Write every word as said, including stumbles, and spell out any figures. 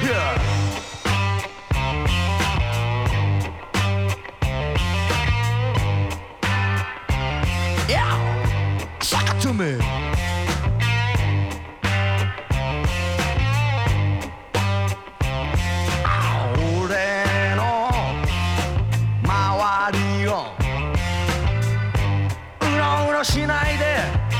俺の周りをうろうろしないで